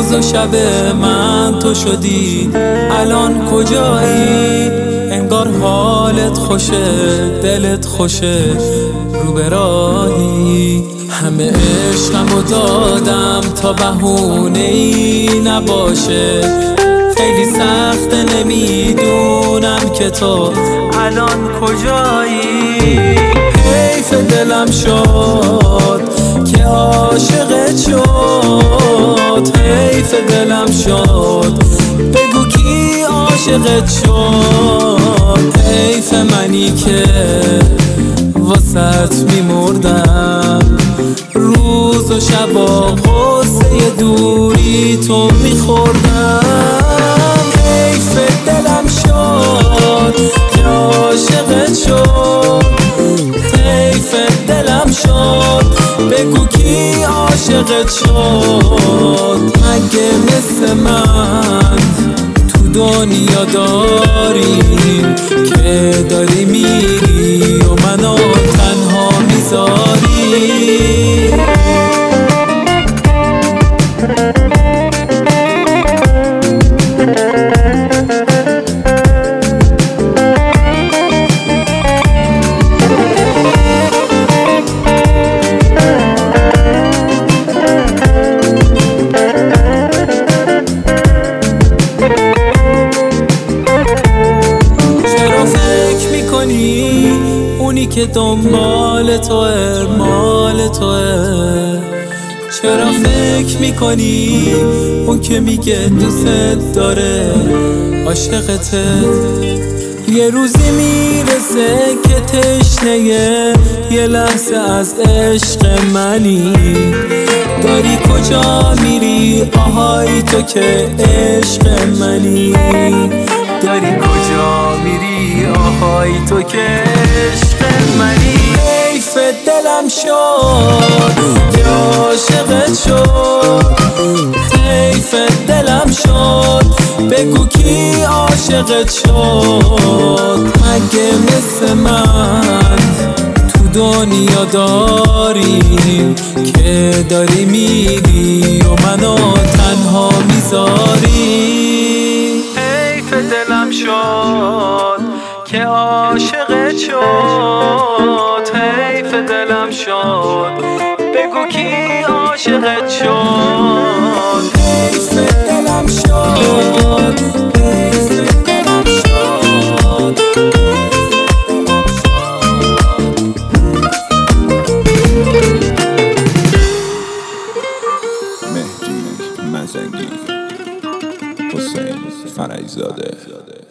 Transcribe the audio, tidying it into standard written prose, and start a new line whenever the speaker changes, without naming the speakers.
روز و شب من تو شدی، الان کجایی؟ انگار حالت خوشه، دلت خوشه، رو به راهی. همه عشقمو دادم تا بهونه‌ای نباشه، خیلی سخته نمیدونم که تو الان کجایی. حیف دلم شد که عاشقت شد، حیف دلم شد بگو کی عاشقت شد. حیف منی که واسط میمردم، روز و شبا غصه دوری تو میخوردم. حیف دلم شد که عاشقت شد، حیف دلم شد بگو کی عاشقت شد. مگه مثل من تو دنیا داریم که داری میری و منو تنها میذاری؟ اونی که دنبال توه، مال توه، چرا فکر میکنی اون که میگه دوست داره عاشقته؟ یه روزی میرسه که تشنه یه لحظه از عشق منی. داری کجا میری آهای تو که عشق منی؟ داری کجا میری آهای تو که عشق منی؟ حیف دلم شد که عاشقت شد، حیف دلم شد بگو کی عاشقت شد. مگه مثل من تو دنیا داریم که داری میری و منو تنها میذاری؟ حیف دلم شد که عاشقت شد، حیف دلم شد بگو کی عاشقت شد. حیف دلم شد، حیف دلم شد.
مهدی مزنگی، حسین فرجزاده.